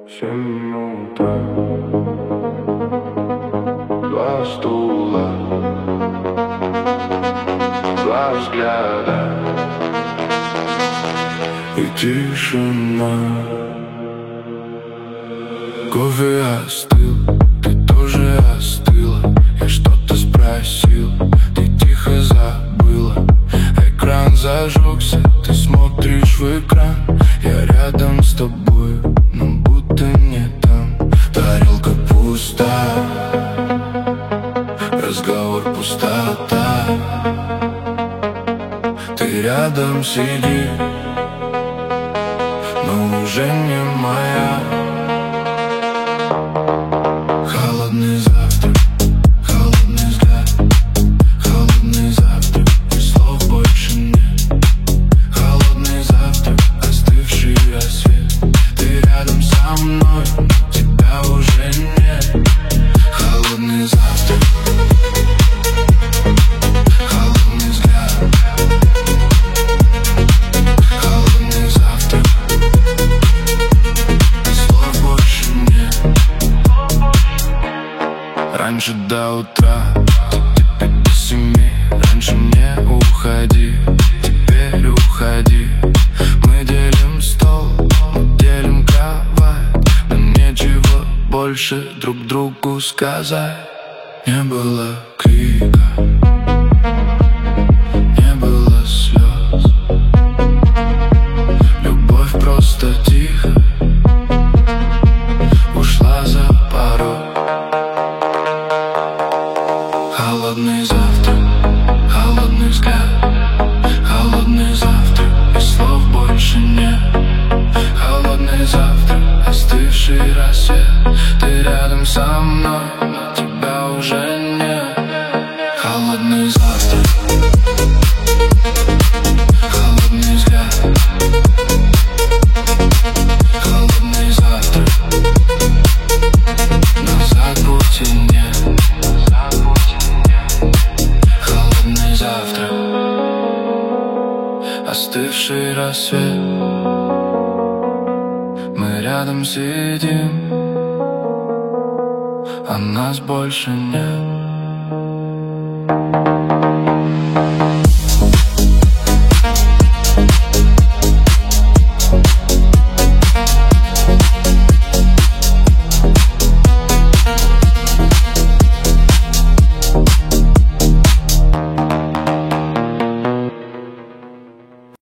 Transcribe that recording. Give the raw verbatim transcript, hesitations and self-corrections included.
Семь утра, два стула, два взгляда и тишина. Кофе остыл, ты тоже остыла. Я что-то спросил, ты тихо забыла. Экран зажегся, ты смотришь в экран. Я рядом с тобой, но будто не там. Тарелка пуста, разговор пустота. Ты рядом сидишь, но уже не моя. Холодный завтрак, холодный взгляд, холодный завтрак, и слов больше нет. Холодный завтрак, остывший рассвет. Ты рядом со мной, тебя уже нет. Холодный завтрак, холодный взгляд, холодный завтрак, и слов больше нет. Раньше до утра, теперь до семи. Раньше не уходи, теперь уходи. Мы делим стол, мы делим кровать. Нам нечего больше друг другу сказать. Не было крика, не было слез. Любовь просто тихо ушла за порог. Холодный завтрак, холодный взгляд, холодный завтрак, и слов больше нет. Холодный завтрак, остывший рассвет. Ты рядом со мной, но тебя уже нет. Холодный завтрак, холодный взгляд, холодный завтрак, назад пути нет. Холодный завтрак, остывший рассвет. Мы рядом сидим, а нас больше нет.